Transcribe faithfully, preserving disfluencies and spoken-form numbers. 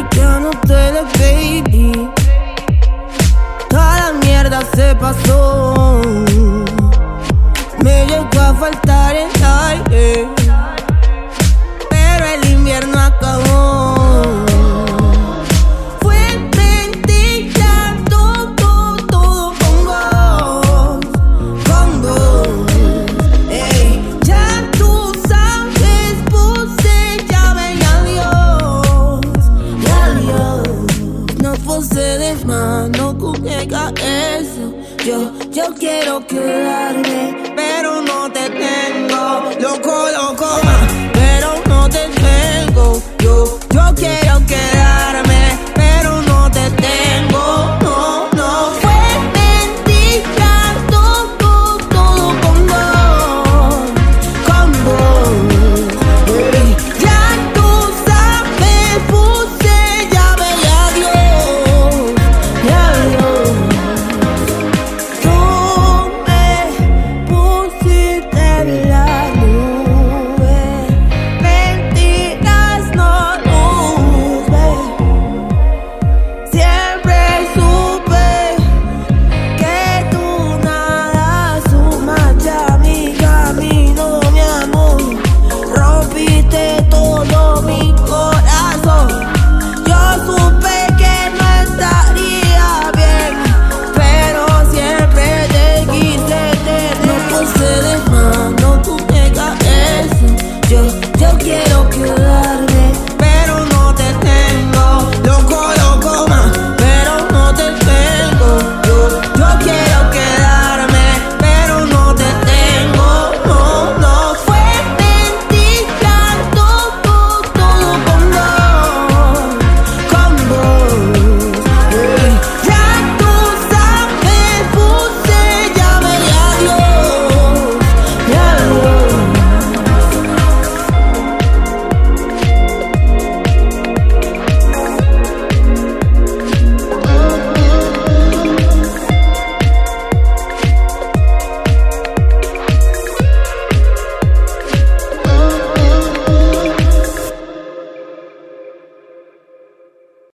ya no te ves, baby. Toda la mierda se pasó. Me llegó a faltar el aire, pero el invierno acabó. Fue mentira todo, todo con vos, con vos. Ey, ya tú sabes, puse llave y adiós, y adiós. No posees más, no juguega eso. Yo, yo quiero quedarme, pero no te tengo. Loco, loco, pero no te tengo. Yo, yo quiero quedarme, pero no te tengo. No, no. Fue mentira todo, todo con vos, con vos. Hey, ya tú sabes, puse llave y adiós, y adiós. Tú me pusiste en la nube, mentiras no tuve. Siempre supe que tú nada sumaste a mi camino, mi amor. Rompiste todo mi corazón.